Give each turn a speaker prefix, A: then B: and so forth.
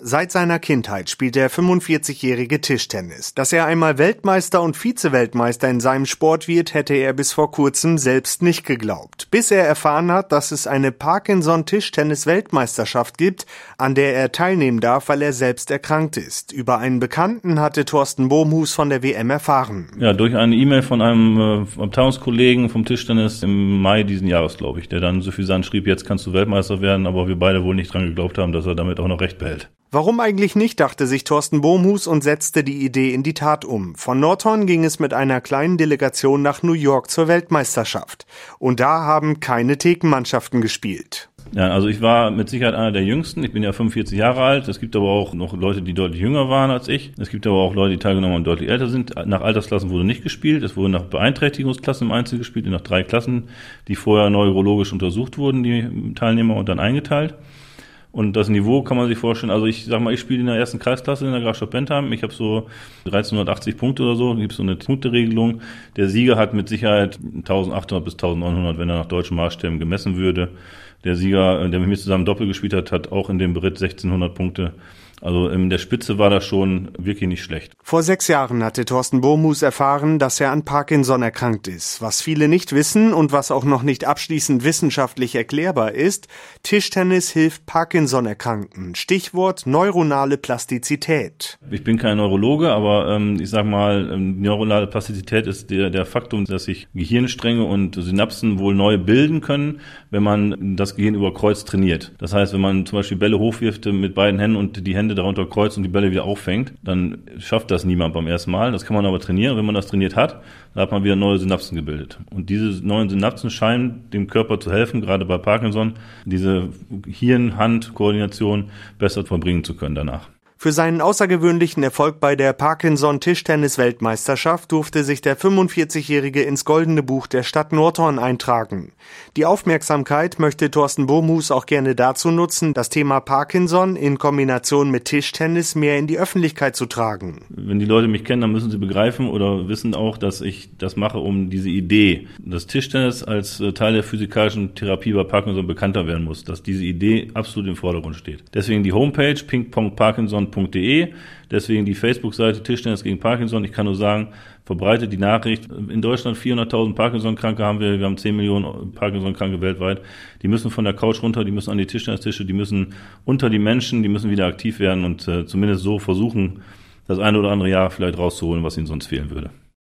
A: Seit seiner Kindheit spielt der 45-jährige Tischtennis. Dass er einmal Weltmeister und Vize-Weltmeister in seinem Sport wird, hätte er bis vor kurzem selbst nicht geglaubt. Bis er erfahren hat, dass es eine Parkinson-Tischtennis-Weltmeisterschaft gibt, an der er teilnehmen darf, weil er selbst erkrankt ist. Über einen Bekannten hatte Thorsten Bohmhus von der WM erfahren.
B: Ja, durch eine E-Mail von einem Abteilungskollegen vom Tischtennis im Mai diesen Jahres, glaube ich, der dann suffisant schrieb, jetzt kannst du Weltmeister werden, aber wir beide wohl nicht dran geglaubt haben, dass er damit auch noch recht behält.
A: Warum eigentlich nicht, dachte sich Thorsten Bohmhus und setzte die Idee in die Tat um. Von Nordhorn ging es mit einer kleinen Delegation nach New York zur Weltmeisterschaft. Und da haben keine Thekenmannschaften gespielt.
B: Ja, also ich war mit Sicherheit einer der Jüngsten. Ich bin ja 45 Jahre alt. Es gibt aber auch noch Leute, die deutlich jünger waren als ich. Es gibt aber auch Leute, die teilgenommen haben und deutlich älter sind. Nach Altersklassen wurde nicht gespielt. Es wurde nach Beeinträchtigungsklassen im Einzel gespielt, nach 3 Klassen, die vorher neurologisch untersucht wurden, die Teilnehmer, und dann eingeteilt. Und das Niveau kann man sich vorstellen, also ich sag mal, ich spiele in der ersten Kreisklasse in der Grafschaft Bentheim. Ich habe so 1380 Punkte oder so, da gibt es so eine Punkteregelung. Der Sieger hat mit Sicherheit 1800 bis 1900, wenn er nach deutschen Maßstäben gemessen würde. Der Sieger, der mit mir zusammen Doppel gespielt hat, hat auch in dem Beritt 1600 Punkte. Also in der Spitze war das schon wirklich nicht schlecht.
A: Vor 6 Jahren hatte Thorsten Bohmhus erfahren, dass er an Parkinson erkrankt ist. Was viele nicht wissen und was auch noch nicht abschließend wissenschaftlich erklärbar ist: Tischtennis hilft Parkinson-Erkrankten. Stichwort neuronale Plastizität.
B: Ich bin kein Neurologe, aber ich sag mal, neuronale Plastizität ist der Faktor, dass sich Gehirnstränge und Synapsen wohl neu bilden können, wenn man das Gehirn über Kreuz trainiert. Das heißt, wenn man zum Beispiel Bälle hochwirft mit beiden Händen und die Hände darunter kreuzt und die Bälle wieder auffängt, dann schafft das niemand beim ersten Mal. Das kann man aber trainieren. Wenn man das trainiert hat, dann hat man wieder neue Synapsen gebildet. Und diese neuen Synapsen scheinen dem Körper zu helfen, gerade bei Parkinson, diese Hirn-Hand-Koordination besser vollbringen zu können danach.
A: Für seinen außergewöhnlichen Erfolg bei der Parkinson-Tischtennis-Weltmeisterschaft durfte sich der 45-Jährige ins Goldene Buch der Stadt Nordhorn eintragen. Die Aufmerksamkeit möchte Thorsten Bohmhus auch gerne dazu nutzen, das Thema Parkinson in Kombination mit Tischtennis mehr in die Öffentlichkeit zu tragen.
B: Wenn die Leute mich kennen, dann müssen sie begreifen oder wissen auch, dass ich das mache, um diese Idee, dass Tischtennis als Teil der physikalischen Therapie bei Parkinson bekannter werden muss, dass diese Idee absolut im Vordergrund steht. Deswegen die Homepage pingpongparkinson.de, deswegen die Facebook-Seite Tischtennis gegen Parkinson. Ich kann nur sagen, verbreitet die Nachricht. In Deutschland 400.000 Parkinson-Kranke haben wir haben 10 Millionen Parkinson-Kranke weltweit. Die müssen von der Couch runter, die müssen an die Tischtennistische, die müssen unter die Menschen, die müssen wieder aktiv werden und zumindest so versuchen, das eine oder andere Jahr vielleicht rauszuholen, was ihnen sonst fehlen würde.